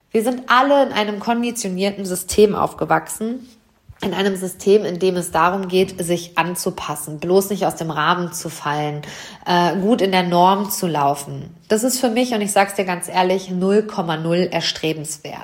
Wir sind alle in einem konditionierten System aufgewachsen, in einem System, in dem es darum geht, sich anzupassen, bloß nicht aus dem Rahmen zu fallen, gut in der Norm zu laufen. Das ist für mich, und ich sage es dir ganz ehrlich, 0,0 erstrebenswert.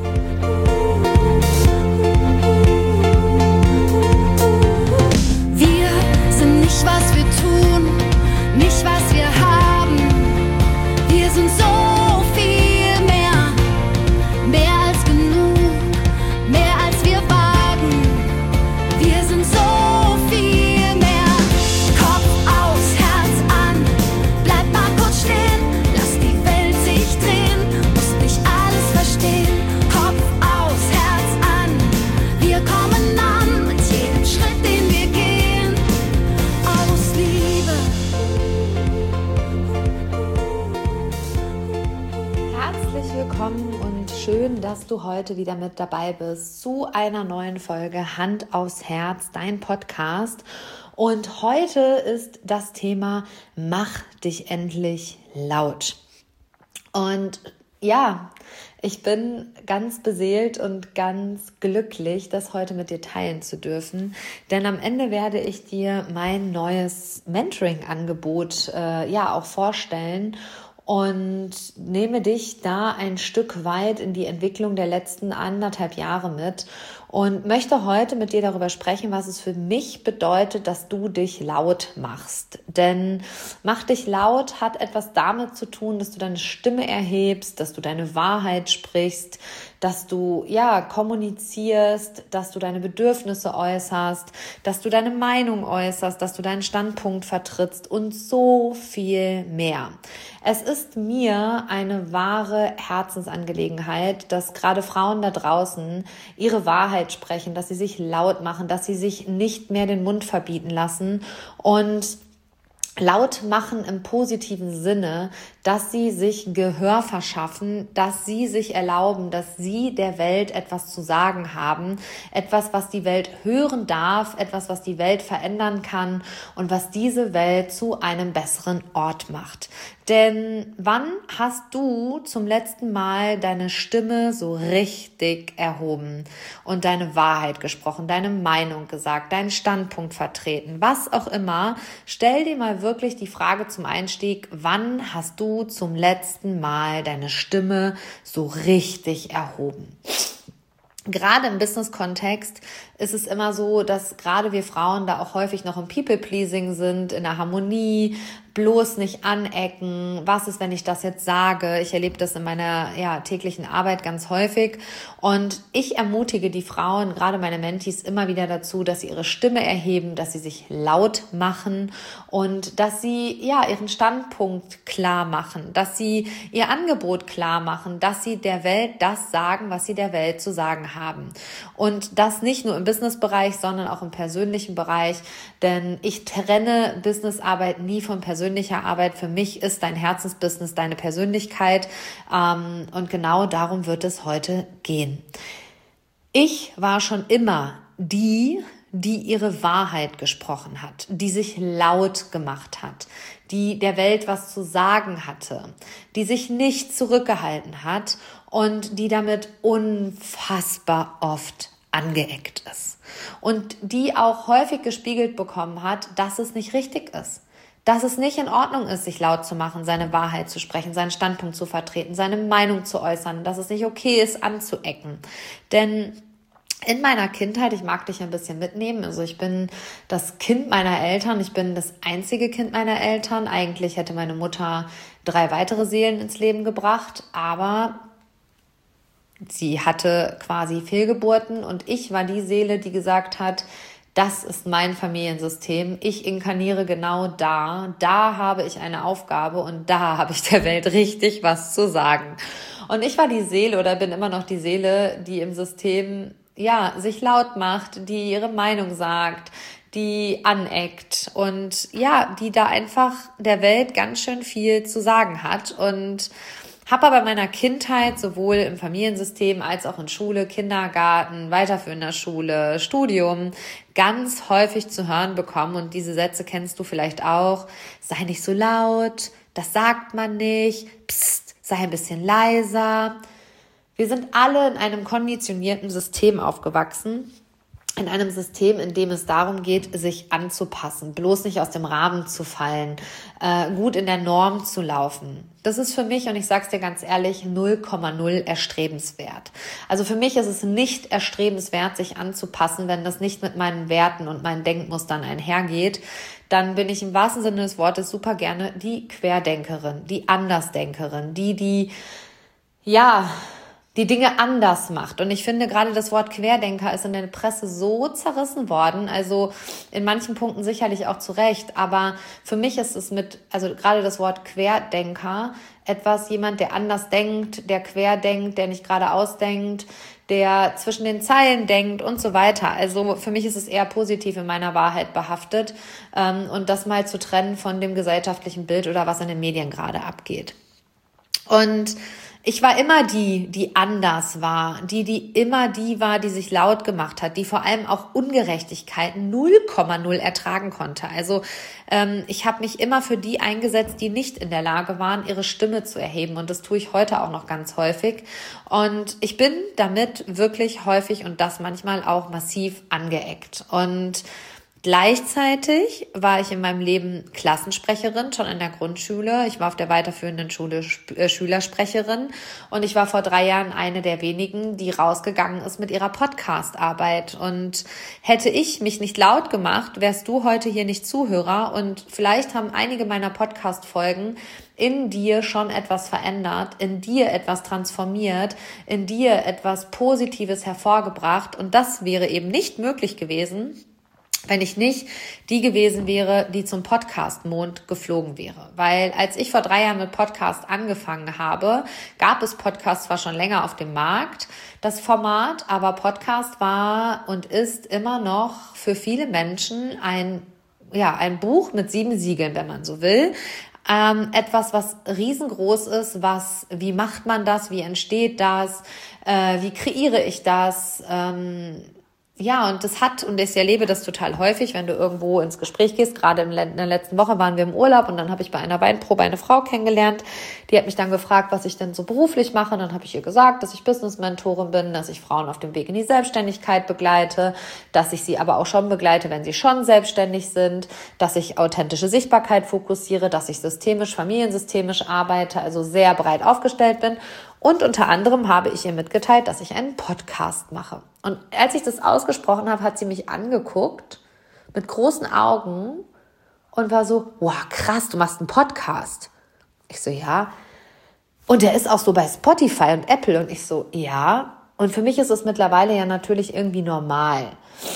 Wir sind nicht, was wir tun, nicht, was wir haben. Wir sind so viel mehr, mehr als genug, mehr als wir wagen. Wir sind so viel mehr. Kopf aus, Herz an, bleib mal kurz stehen, lass die Welt sich drehen, musst nicht alles verstehen. Kopf aus, Herz an, wir kommen an mit jedem Schritt, den wir gehen, aus Liebe. Herzlich willkommen und schön, dass du heute wieder mit dabei bist zu einer neuen Folge Hand aufs Herz, dein Podcast. Und heute ist das Thema Mach dich endlich laut. Und ja, ich bin ganz beseelt und ganz glücklich, das heute mit dir teilen zu dürfen, denn am Ende werde ich dir mein neues Mentoring-Angebot auch vorstellen und nehme dich da ein Stück weit in die Entwicklung der letzten 1,5 Jahre mit und möchte heute mit dir darüber sprechen, was es für mich bedeutet, dass du dich laut machst. Denn mach dich laut hat etwas damit zu tun, dass du deine Stimme erhebst, dass du deine Wahrheit sprichst, dass du kommunizierst, dass du deine Bedürfnisse äußerst, dass du deine Meinung äußerst, dass du deinen Standpunkt vertrittst und so viel mehr. Es ist mir eine wahre Herzensangelegenheit, dass gerade Frauen da draußen ihre Wahrheit sprechen, dass sie sich laut machen, dass sie sich nicht mehr den Mund verbieten lassen und laut machen im positiven Sinne, dass sie sich Gehör verschaffen, dass sie sich erlauben, dass sie der Welt etwas zu sagen haben, etwas, was die Welt hören darf, etwas, was die Welt verändern kann und was diese Welt zu einem besseren Ort macht. Denn wann hast du zum letzten Mal deine Stimme so richtig erhoben und deine Wahrheit gesprochen, deine Meinung gesagt, deinen Standpunkt vertreten, was auch immer? Stell dir mal wirklich die Frage zum Einstieg, wann hast du zum letzten Mal deine Stimme so richtig erhoben? Gerade im Business-Kontext ist es immer so, dass gerade wir Frauen da auch häufig noch im People-Pleasing sind, in der Harmonie, bloß nicht anecken. Was ist, wenn ich das jetzt sage? Ich erlebe das in meiner täglichen Arbeit ganz häufig. Und ich ermutige die Frauen, gerade meine Mentees, immer wieder dazu, dass sie ihre Stimme erheben, dass sie sich laut machen und dass sie ihren Standpunkt klar machen, dass sie ihr Angebot klar machen, dass sie der Welt das sagen, was sie der Welt zu sagen haben. Und das nicht nur im Businessbereich, sondern auch im persönlichen Bereich, denn ich trenne Businessarbeit nie von persönlicher Arbeit. Für mich ist dein Herzensbusiness deine Persönlichkeit und genau darum wird es heute gehen. Ich war schon immer die ihre Wahrheit gesprochen hat, die sich laut gemacht hat, die der Welt was zu sagen hatte, die sich nicht zurückgehalten hat und die damit unfassbar oft angeeckt ist und die auch häufig gespiegelt bekommen hat, dass es nicht richtig ist, dass es nicht in Ordnung ist, sich laut zu machen, seine Wahrheit zu sprechen, seinen Standpunkt zu vertreten, seine Meinung zu äußern, dass es nicht okay ist, anzuecken. Denn in meiner Kindheit, ich mag dich ein bisschen mitnehmen, also ich bin das Kind meiner Eltern, ich bin das einzige Kind meiner Eltern. Eigentlich hätte meine Mutter 3 weitere Seelen ins Leben gebracht, aber sie hatte quasi Fehlgeburten und ich war die Seele, die gesagt hat, das ist mein Familiensystem, ich inkarniere genau da habe ich eine Aufgabe und da habe ich der Welt richtig was zu sagen. Und ich war die Seele oder bin immer noch die Seele, die im System sich laut macht, die ihre Meinung sagt, die aneckt und die da einfach der Welt ganz schön viel zu sagen hat und habe aber in meiner Kindheit sowohl im Familiensystem als auch in Schule, Kindergarten, weiterführender Schule, Studium ganz häufig zu hören bekommen und diese Sätze kennst du vielleicht auch. Sei nicht so laut, das sagt man nicht, psst, sei ein bisschen leiser. Wir sind alle in einem konditionierten System aufgewachsen, in einem System, in dem es darum geht, sich anzupassen, bloß nicht aus dem Rahmen zu fallen, gut in der Norm zu laufen. Das ist für mich, und ich sage es dir ganz ehrlich, 0,0 erstrebenswert. Also für mich ist es nicht erstrebenswert, sich anzupassen, wenn das nicht mit meinen Werten und meinen Denkmustern einhergeht. Dann bin ich im wahrsten Sinne des Wortes super gerne die Querdenkerin, die Andersdenkerin, die Dinge anders macht. Und ich finde, gerade das Wort Querdenker ist in der Presse so zerrissen worden, also in manchen Punkten sicherlich auch zu Recht, aber für mich ist es gerade das Wort Querdenker jemand, der anders denkt, der querdenkt, der nicht geradeaus denkt, der zwischen den Zeilen denkt und so weiter. Also für mich ist es eher positiv in meiner Wahrheit behaftet, und das mal zu trennen von dem gesellschaftlichen Bild oder was in den Medien gerade abgeht. Und ich war immer die anders war, die immer die war, die sich laut gemacht hat, die vor allem auch Ungerechtigkeiten 0,0 ertragen konnte. Also ich habe mich immer für die eingesetzt, die nicht in der Lage waren, ihre Stimme zu erheben. Und das tue ich heute auch noch ganz häufig. Und ich bin damit wirklich häufig und das manchmal auch massiv angeeckt. Und gleichzeitig war ich in meinem Leben Klassensprecherin, schon in der Grundschule. Ich war auf der weiterführenden Schule Schülersprecherin und ich war vor 3 Jahren eine der wenigen, die rausgegangen ist mit ihrer Podcast-Arbeit. Und hätte ich mich nicht laut gemacht, wärst du heute hier nicht Zuhörer. Und vielleicht haben einige meiner Podcast-Folgen in dir schon etwas verändert, in dir etwas transformiert, in dir etwas Positives hervorgebracht. Und das wäre eben nicht möglich gewesen, wenn ich nicht die gewesen wäre, die zum Podcast-Mond geflogen wäre. Weil als ich vor 3 Jahren mit Podcast angefangen habe, gab es Podcast zwar schon länger auf dem Markt, das Format, aber Podcast war und ist immer noch für viele Menschen ein Buch mit 7 Siegeln, wenn man so will. Etwas, was riesengroß ist, wie macht man das, wie entsteht das, wie kreiere ich das, und ich erlebe das total häufig, wenn du irgendwo ins Gespräch gehst. Gerade in der letzten Woche waren wir im Urlaub und dann habe ich bei einer Weinprobe eine Frau kennengelernt. Die hat mich dann gefragt, was ich denn so beruflich mache. Und dann habe ich ihr gesagt, dass ich Business-Mentorin bin, dass ich Frauen auf dem Weg in die Selbstständigkeit begleite, dass ich sie aber auch schon begleite, wenn sie schon selbstständig sind, dass ich authentische Sichtbarkeit fokussiere, dass ich familiensystemisch arbeite, also sehr breit aufgestellt bin. Und unter anderem habe ich ihr mitgeteilt, dass ich einen Podcast mache. Und als ich das ausgesprochen habe, hat sie mich angeguckt mit großen Augen und war so, wow, krass, du machst einen Podcast. Ich so, ja. Und der ist auch so bei Spotify und Apple. Und ich so, ja. Und für mich ist es mittlerweile ja natürlich irgendwie normal.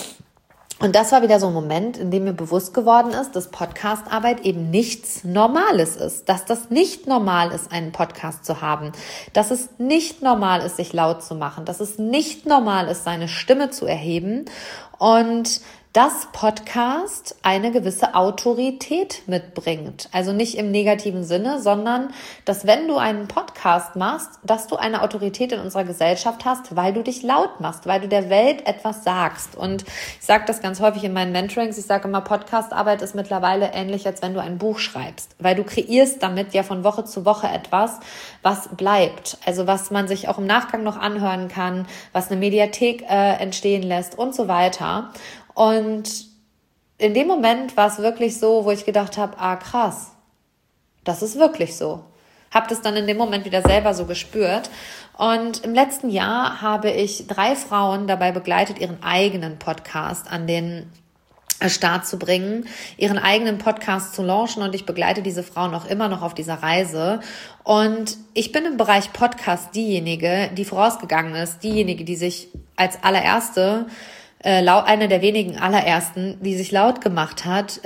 Und das war wieder so ein Moment, in dem mir bewusst geworden ist, dass Podcast-Arbeit eben nichts Normales ist. Dass das nicht normal ist, einen Podcast zu haben. Dass es nicht normal ist, sich laut zu machen. Dass es nicht normal ist, seine Stimme zu erheben. Und dass Podcast eine gewisse Autorität mitbringt. Also nicht im negativen Sinne, sondern dass wenn du einen Podcast machst, dass du eine Autorität in unserer Gesellschaft hast, weil du dich laut machst, weil du der Welt etwas sagst. Und ich sage das ganz häufig in meinen Mentorings, ich sage immer, Podcastarbeit ist mittlerweile ähnlich, als wenn du ein Buch schreibst, weil du kreierst damit ja von Woche zu Woche etwas, was bleibt. Also was man sich auch im Nachgang noch anhören kann, was eine Mediathek entstehen lässt und so weiter. Und in dem Moment war es wirklich so, wo ich gedacht habe, krass, das ist wirklich so. Habe das dann in dem Moment wieder selber so gespürt. Und im letzten Jahr habe ich 3 Frauen dabei begleitet, ihren eigenen Podcast an den Start zu bringen, ihren eigenen Podcast zu launchen, und ich begleite diese Frauen auch immer noch auf dieser Reise. Und ich bin im Bereich Podcast diejenige, die vorausgegangen ist, diejenige, die sich als allererste eine der wenigen allerersten, die sich laut gemacht hat,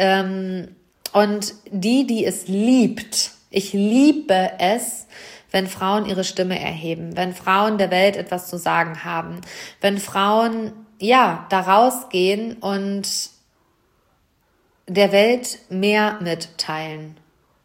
und die es liebt. Ich liebe es, wenn Frauen ihre Stimme erheben, wenn Frauen der Welt etwas zu sagen haben, wenn Frauen da rausgehen und der Welt mehr mitteilen.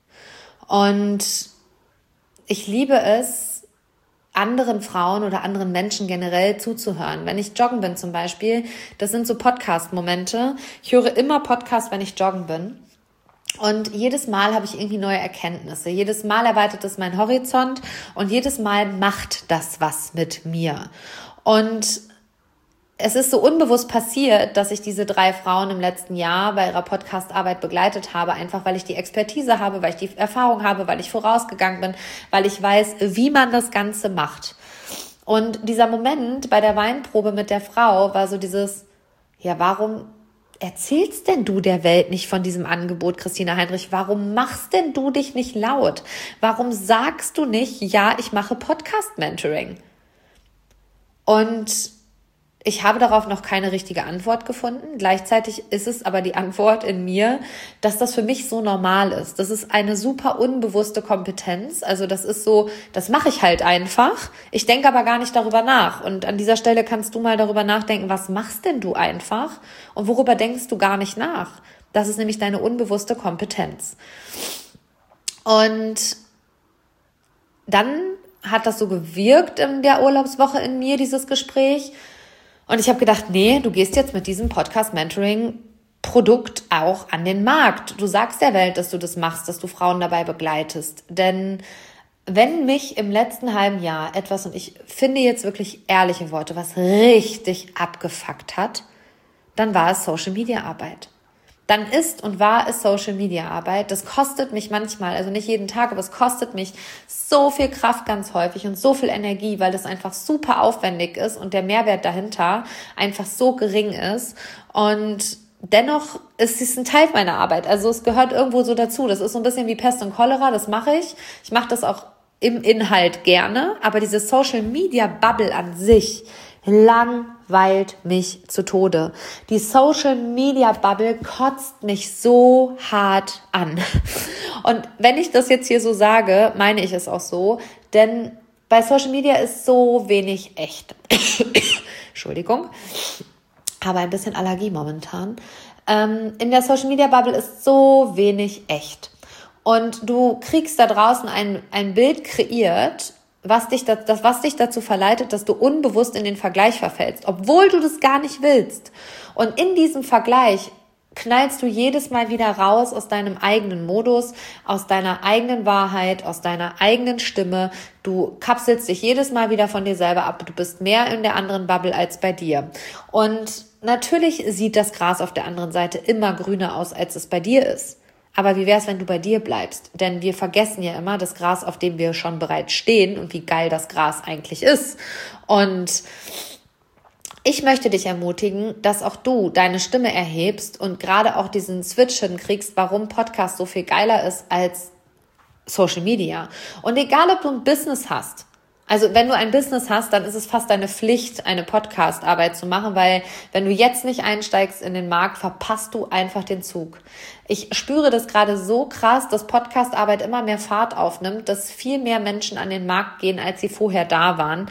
Und ich liebe es, anderen Frauen oder anderen Menschen generell zuzuhören. Wenn ich joggen bin zum Beispiel, das sind so Podcast-Momente. Ich höre immer Podcast, wenn ich joggen bin. Und jedes Mal habe ich irgendwie neue Erkenntnisse. Jedes Mal erweitert es meinen Horizont und jedes Mal macht das was mit mir. Und es ist so unbewusst passiert, dass ich diese 3 Frauen im letzten Jahr bei ihrer Podcast-Arbeit begleitet habe, einfach weil ich die Expertise habe, weil ich die Erfahrung habe, weil ich vorausgegangen bin, weil ich weiß, wie man das Ganze macht. Und dieser Moment bei der Weinprobe mit der Frau war so dieses, ja, warum erzählst denn du der Welt nicht von diesem Angebot, Christina Heinrich? Warum machst denn du dich nicht laut? Warum sagst du nicht, ja, ich mache Podcast-Mentoring? Und ich habe darauf noch keine richtige Antwort gefunden. Gleichzeitig ist es aber die Antwort in mir, dass das für mich so normal ist. Das ist eine super unbewusste Kompetenz. Also das ist so, das mache ich halt einfach. Ich denke aber gar nicht darüber nach. Und an dieser Stelle kannst du mal darüber nachdenken, was machst denn du einfach und worüber denkst du gar nicht nach? Das ist nämlich deine unbewusste Kompetenz. Und dann hat das so gewirkt in der Urlaubswoche in mir, dieses Gespräch. Und ich habe gedacht, nee, du gehst jetzt mit diesem Podcast-Mentoring-Produkt auch an den Markt. Du sagst der Welt, dass du das machst, dass du Frauen dabei begleitest. Denn wenn mich im letzten halben Jahr etwas, und ich finde jetzt wirklich ehrliche Worte, was richtig abgefuckt hat, dann war es Social-Media-Arbeit. Dann ist und war es Social-Media-Arbeit. Das kostet mich manchmal, also nicht jeden Tag, aber es kostet mich so viel Kraft ganz häufig und so viel Energie, weil das einfach super aufwendig ist und der Mehrwert dahinter einfach so gering ist. Und dennoch ist es ein Teil meiner Arbeit. Also es gehört irgendwo so dazu. Das ist so ein bisschen wie Pest und Cholera, das mache ich. Ich mache das auch im Inhalt gerne, aber diese Social-Media-Bubble an sich langweilt mich zu Tode. Die Social-Media-Bubble kotzt mich so hart an. Und wenn ich das jetzt hier so sage, meine ich es auch so, denn bei Social Media ist so wenig echt. Entschuldigung, habe ein bisschen Allergie momentan. In der Social-Media-Bubble ist so wenig echt. Und du kriegst da draußen ein Bild kreiert, was dich dazu verleitet, dass du unbewusst in den Vergleich verfällst, obwohl du das gar nicht willst. Und in diesem Vergleich knallst du jedes Mal wieder raus aus deinem eigenen Modus, aus deiner eigenen Wahrheit, aus deiner eigenen Stimme. Du kapselst dich jedes Mal wieder von dir selber ab. Du bist mehr in der anderen Bubble als bei dir. Und natürlich sieht das Gras auf der anderen Seite immer grüner aus, als es bei dir ist. Aber wie wär's, wenn du bei dir bleibst? Denn wir vergessen ja immer das Gras, auf dem wir schon bereits stehen und wie geil das Gras eigentlich ist. Und ich möchte dich ermutigen, dass auch du deine Stimme erhebst und gerade auch diesen Switch hinkriegst, warum Podcast so viel geiler ist als Social Media. Und egal, ob du ein Business hast, also wenn du ein Business hast, dann ist es fast deine Pflicht, eine Podcast-Arbeit zu machen, weil wenn du jetzt nicht einsteigst in den Markt, verpasst du einfach den Zug. Ich spüre das gerade so krass, dass Podcast-Arbeit immer mehr Fahrt aufnimmt, dass viel mehr Menschen an den Markt gehen, als sie vorher da waren.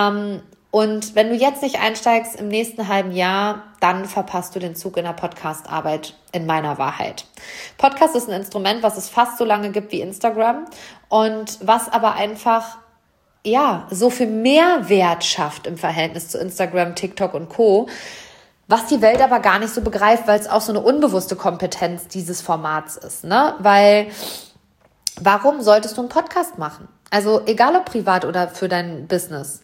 Und wenn du jetzt nicht einsteigst im nächsten halben Jahr, dann verpasst du den Zug in der Podcast-Arbeit in meiner Wahrheit. Podcast ist ein Instrument, was es fast so lange gibt wie Instagram und was aber einfach so viel Mehrwert schafft im Verhältnis zu Instagram, TikTok und Co., was die Welt aber gar nicht so begreift, weil es auch so eine unbewusste Kompetenz dieses Formats ist, ne? Weil, warum solltest du einen Podcast machen? Also egal ob privat oder für dein Business.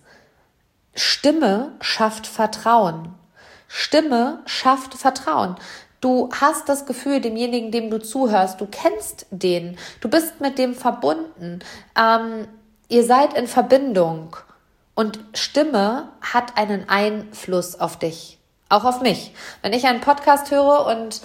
Stimme schafft Vertrauen. Stimme schafft Vertrauen. Du hast das Gefühl, demjenigen, dem du zuhörst, du kennst den, du bist mit dem verbunden, ihr seid in Verbindung und Stimme hat einen Einfluss auf dich, auch auf mich. Wenn ich einen Podcast höre und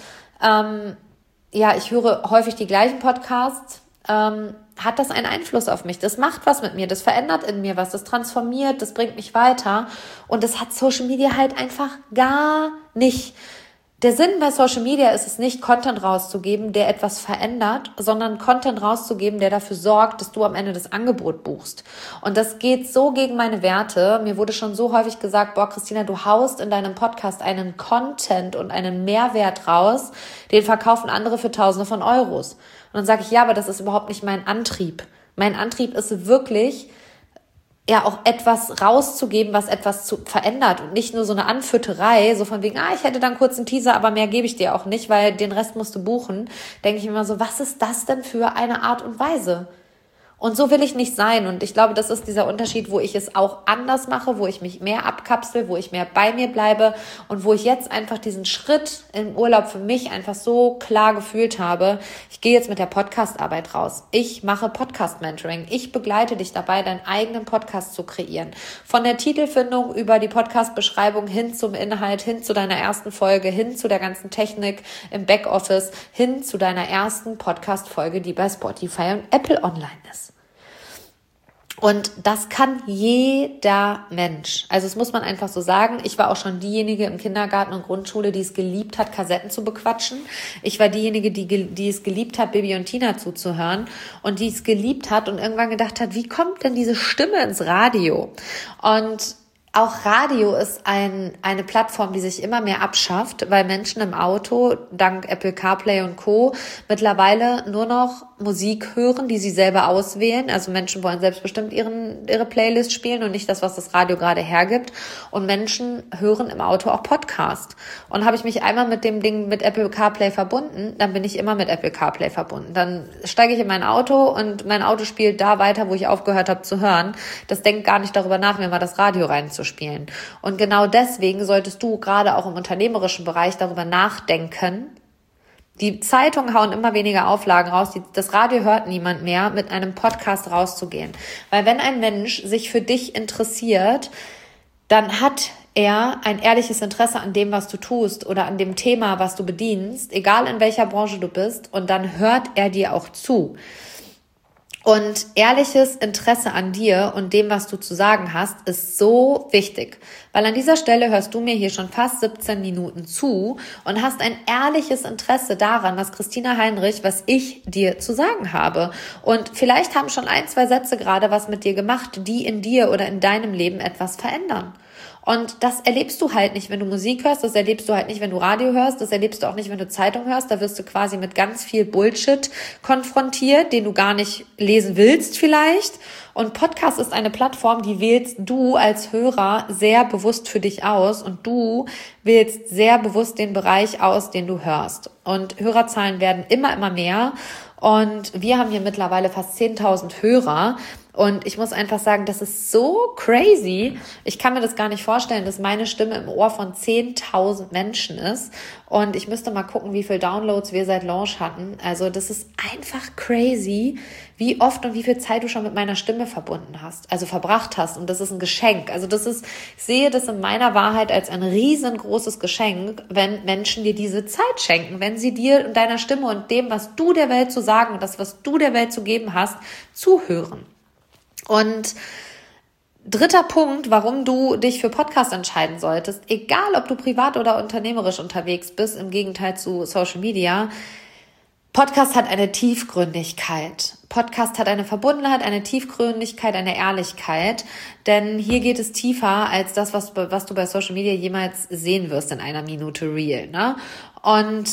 ich höre häufig die gleichen Podcasts, hat das einen Einfluss auf mich. Das macht was mit mir, das verändert in mir was, das transformiert, das bringt mich weiter und das hat Social Media halt einfach gar nicht. Der Sinn bei Social Media ist es nicht, Content rauszugeben, der etwas verändert, sondern Content rauszugeben, der dafür sorgt, dass du am Ende das Angebot buchst. Und das geht so gegen meine Werte. Mir wurde schon so häufig gesagt, Christina, du haust in deinem Podcast einen Content und einen Mehrwert raus, den verkaufen andere für Tausende von Euros. Und dann sage ich, ja, aber das ist überhaupt nicht mein Antrieb. Mein Antrieb ist wirklich, ja auch etwas rauszugeben, was etwas verändert und nicht nur so eine Anfütterei, so von wegen, ich hätte dann kurz einen Teaser, aber mehr gebe ich dir auch nicht, weil den Rest musst du buchen, denke ich immer so, was ist das denn für eine Art und Weise? Und so will ich nicht sein. Und ich glaube, das ist dieser Unterschied, wo ich es auch anders mache, wo ich mich mehr abkapsel, wo ich mehr bei mir bleibe und wo ich jetzt einfach diesen Schritt im Urlaub für mich einfach so klar gefühlt habe. Ich gehe jetzt mit der Podcast-Arbeit raus. Ich mache Podcast-Mentoring. Ich begleite dich dabei, deinen eigenen Podcast zu kreieren. Von der Titelfindung über die Podcast-Beschreibung hin zum Inhalt, hin zu deiner ersten Folge, hin zu der ganzen Technik im Backoffice, hin zu deiner ersten Podcast-Folge, die bei Spotify und Apple online ist. Und das kann jeder Mensch. Also das muss man einfach so sagen. Ich war auch schon diejenige im Kindergarten und Grundschule, die es geliebt hat, Kassetten zu bequatschen. Ich war diejenige, die es geliebt hat, Bibi und Tina zuzuhören und die es geliebt hat und irgendwann gedacht hat, wie kommt denn diese Stimme ins Radio? Und auch Radio ist eine Plattform, die sich immer mehr abschafft, weil Menschen im Auto dank Apple CarPlay und Co. mittlerweile nur noch Musik hören, die sie selber auswählen. Also Menschen wollen selbstbestimmt ihre Playlist spielen und nicht das, was das Radio gerade hergibt. Und Menschen hören im Auto auch Podcast. Und habe ich mich einmal mit dem Ding mit Apple CarPlay verbunden, dann bin ich immer mit Apple CarPlay verbunden. Dann steige ich in mein Auto und mein Auto spielt da weiter, wo ich aufgehört habe zu hören. Das denkt gar nicht darüber nach, mir mal das Radio reinzuspielen. Und genau deswegen solltest du gerade auch im unternehmerischen Bereich darüber nachdenken. Die Zeitungen hauen immer weniger Auflagen raus. Das Radio hört niemand mehr, mit einem Podcast rauszugehen. Weil wenn ein Mensch sich für dich interessiert, dann hat er ein ehrliches Interesse an dem, was du tust oder an dem Thema, was du bedienst, egal in welcher Branche du bist. Und dann hört er dir auch zu. Und ehrliches Interesse an dir und dem, was du zu sagen hast, ist so wichtig. Weil an dieser Stelle hörst du mir hier schon fast 17 Minuten zu und hast ein ehrliches Interesse daran, was ich dir zu sagen habe. Und vielleicht haben schon 1, 2 Sätze gerade was mit dir gemacht, die in dir oder in deinem Leben etwas verändern. Und das erlebst du halt nicht, wenn du Musik hörst, das erlebst du halt nicht, wenn du Radio hörst, das erlebst du auch nicht, wenn du Zeitung hörst. Da wirst du quasi mit ganz viel Bullshit konfrontiert, den du gar nicht lesen willst vielleicht. Und Podcast ist eine Plattform, die wählst du als Hörer sehr bewusst für dich aus und du wählst sehr bewusst den Bereich aus, den du hörst. Und Hörerzahlen werden immer mehr und wir haben hier mittlerweile fast 10.000 Hörer. Und ich muss einfach sagen, das ist so crazy. Ich kann mir das gar nicht vorstellen, dass meine Stimme im Ohr von 10.000 Menschen ist. Und ich müsste mal gucken, wie viele Downloads wir seit Launch hatten. Also das ist einfach crazy, wie oft und wie viel Zeit du schon mit meiner Stimme verbracht hast. Und das ist ein Geschenk. Also ich sehe das in meiner Wahrheit als ein riesengroßes Geschenk, wenn Menschen dir diese Zeit schenken, wenn sie dir und deiner Stimme und dem, was du der Welt zu sagen und das, was du der Welt zu geben hast, zuhören. Und 3. Punkt, warum du dich für Podcast entscheiden solltest, egal ob du privat oder unternehmerisch unterwegs bist, im Gegenteil zu Social Media, Podcast hat eine Tiefgründigkeit. Podcast hat eine Verbundenheit, eine Tiefgründigkeit, eine Ehrlichkeit, denn hier geht es tiefer als das, was du bei Social Media jemals sehen wirst in einer Minute Reel, ne? Und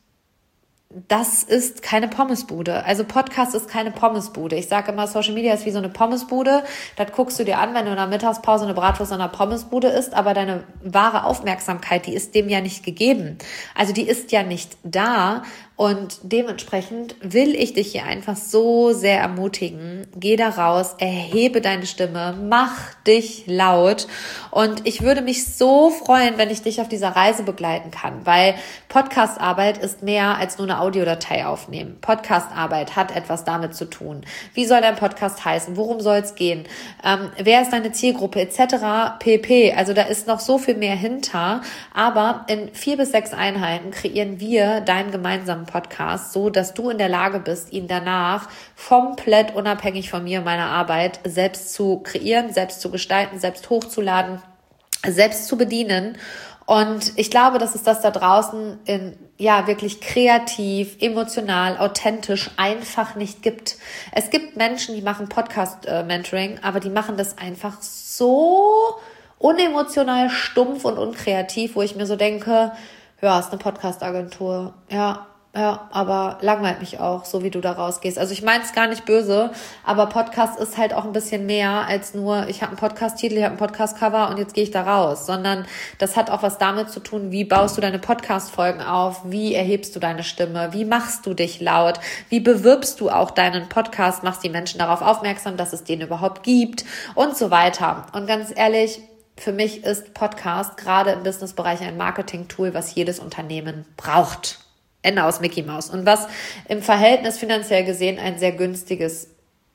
das ist keine Pommesbude. Also Podcast ist keine Pommesbude. Ich sage immer, Social Media ist wie so eine Pommesbude. Das guckst du dir an, wenn du in der Mittagspause eine Bratwurst in einer Pommesbude isst, aber deine wahre Aufmerksamkeit, die ist dem ja nicht gegeben. Also die ist ja nicht da. Und dementsprechend will ich dich hier einfach so sehr ermutigen. Geh da raus, erhebe deine Stimme, mach dich laut. Und ich würde mich so freuen, wenn ich dich auf dieser Reise begleiten kann, weil Podcastarbeit ist mehr als nur eine Audiodatei aufnehmen. Podcastarbeit hat etwas damit zu tun. Wie soll dein Podcast heißen? Worum soll es gehen? Wer ist deine Zielgruppe? Etc. pp. Also da ist noch so viel mehr hinter. Aber in 4 bis 6 Einheiten kreieren wir deinen gemeinsamen Podcast, so dass du in der Lage bist, ihn danach komplett unabhängig von mir und meiner Arbeit selbst zu kreieren, selbst zu gestalten, selbst hochzuladen, selbst zu bedienen. Und ich glaube, dass es das da draußen wirklich kreativ, emotional, authentisch einfach nicht gibt. Es gibt Menschen, die machen Podcast-Mentoring, aber die machen das einfach so unemotional, stumpf und unkreativ, wo ich mir so denke, ja, ist eine Podcast-Agentur. Ja, Ja, aber langweilt mich auch, so wie du da rausgehst. Also ich meine es gar nicht böse, aber Podcast ist halt auch ein bisschen mehr als nur, ich habe einen Podcast-Titel, ich habe ein Podcast-Cover und jetzt gehe ich da raus. Sondern das hat auch was damit zu tun, wie baust du deine Podcast-Folgen auf, wie erhebst du deine Stimme, wie machst du dich laut, wie bewirbst du auch deinen Podcast, machst die Menschen darauf aufmerksam, dass es den überhaupt gibt und so weiter. Und ganz ehrlich, für mich ist Podcast gerade im Businessbereich ein Marketing-Tool, was jedes Unternehmen braucht. Ende aus Mickey Mouse. Und was im Verhältnis finanziell gesehen ein sehr günstiges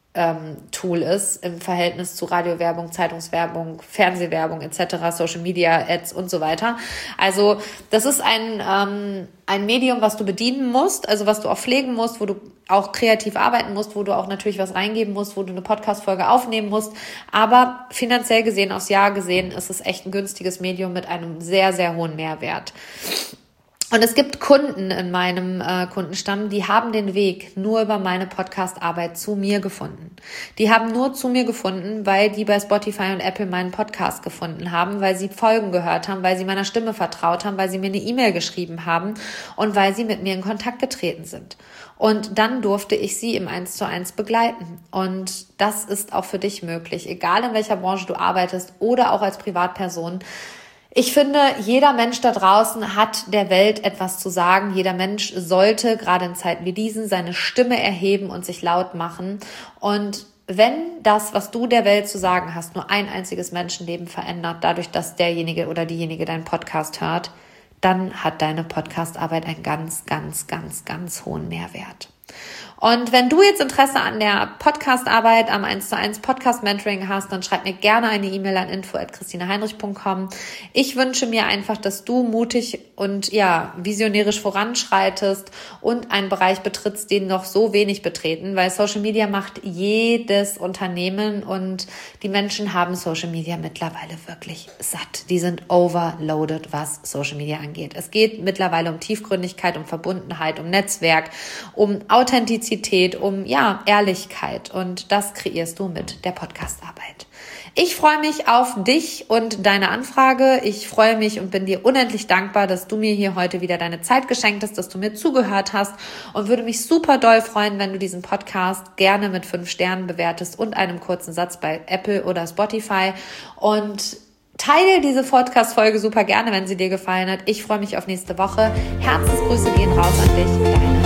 Tool ist, im Verhältnis zu Radiowerbung, Zeitungswerbung, Fernsehwerbung etc., Social Media Ads und so weiter. Also das ist ein Medium, was du bedienen musst, also was du auch pflegen musst, wo du auch kreativ arbeiten musst, wo du auch natürlich was reingeben musst, wo du eine Podcast-Folge aufnehmen musst. Aber finanziell gesehen, aufs Jahr gesehen, ist es echt ein günstiges Medium mit einem sehr, sehr hohen Mehrwert. Und es gibt Kunden in meinem Kundenstamm, die haben den Weg nur über meine Podcast-Arbeit zu mir gefunden. Die haben nur zu mir gefunden, weil die bei Spotify und Apple meinen Podcast gefunden haben, weil sie Folgen gehört haben, weil sie meiner Stimme vertraut haben, weil sie mir eine E-Mail geschrieben haben und weil sie mit mir in Kontakt getreten sind. Und dann durfte ich sie im 1:1 begleiten. Und das ist auch für dich möglich, egal in welcher Branche du arbeitest oder auch als Privatperson. Ich finde, jeder Mensch da draußen hat der Welt etwas zu sagen. Jeder Mensch sollte, gerade in Zeiten wie diesen, seine Stimme erheben und sich laut machen. Und wenn das, was du der Welt zu sagen hast, nur ein einziges Menschenleben verändert, dadurch, dass derjenige oder diejenige deinen Podcast hört, dann hat deine Podcast-Arbeit einen ganz, ganz, ganz, ganz hohen Mehrwert. Und wenn du jetzt Interesse an der Podcast-Arbeit, am 1:1 Podcast-Mentoring hast, dann schreib mir gerne eine E-Mail an info@christineheinrich.com. Ich wünsche mir einfach, dass du mutig und visionärisch voranschreitest und einen Bereich betrittst, den noch so wenig betreten, weil Social Media macht jedes Unternehmen und die Menschen haben Social Media mittlerweile wirklich satt. Die sind overloaded, was Social Media angeht. Es geht mittlerweile um Tiefgründigkeit, um Verbundenheit, um Netzwerk, um Authentizität, um Ehrlichkeit, und das kreierst du mit der Podcast-Arbeit. Ich freue mich auf dich und deine Anfrage. Ich freue mich und bin dir unendlich dankbar, dass du mir hier heute wieder deine Zeit geschenkt hast, dass du mir zugehört hast, und würde mich super doll freuen, wenn du diesen Podcast gerne mit 5 Sternen bewertest und einem kurzen Satz bei Apple oder Spotify, und teile diese Podcast-Folge super gerne, wenn sie dir gefallen hat. Ich freue mich auf nächste Woche. Herzensgrüße gehen raus an dich, deine